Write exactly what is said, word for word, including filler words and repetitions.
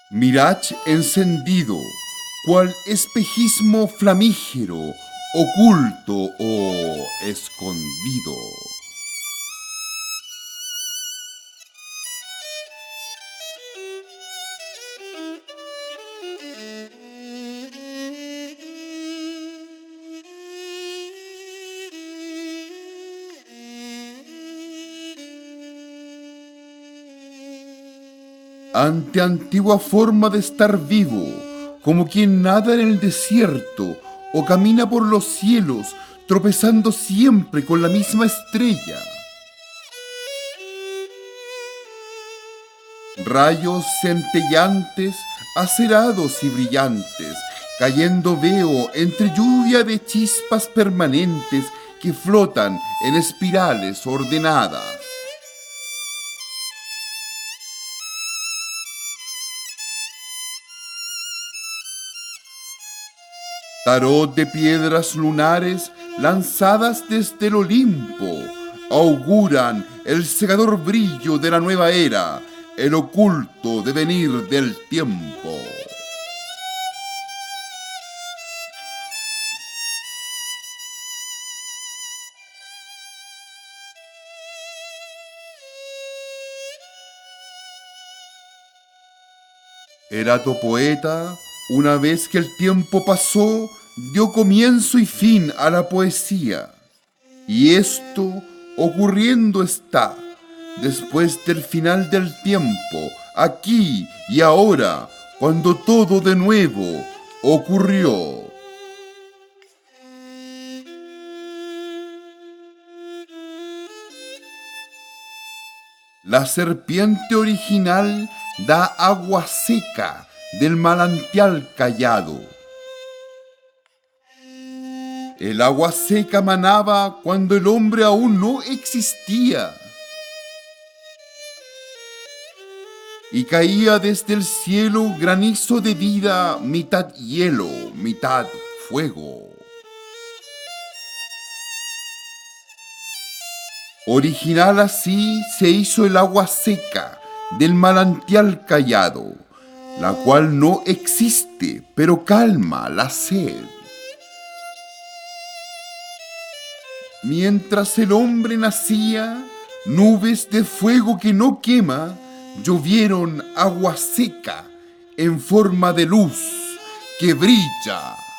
Mirage encendido, cual espejismo flamígero, oculto o escondido. Ante antigua forma de estar vivo, como quien nada en el desierto o camina por los cielos, tropezando siempre con la misma estrella. Rayos centellantes, acerados y brillantes, cayendo veo entre lluvia de chispas permanentes que flotan en espirales ordenadas. Tarot de piedras lunares lanzadas desde el Olimpo auguran el cegador brillo de la nueva era, el oculto devenir del tiempo. Erato poeta, una vez que el tiempo pasó, dio comienzo y fin a la poesía. Y esto ocurriendo está, después del final del tiempo, aquí y ahora, cuando todo de nuevo ocurrió. La serpiente original da agua seca del manantial callado. El agua seca manaba cuando el hombre aún no existía. Y caía desde el cielo granizo de vida, mitad hielo, mitad fuego. Original así se hizo el agua seca del manantial callado, la cual no existe, pero calma la sed. Mientras el hombre nacía, nubes de fuego que no quema, llovieron agua seca en forma de luz que brilla.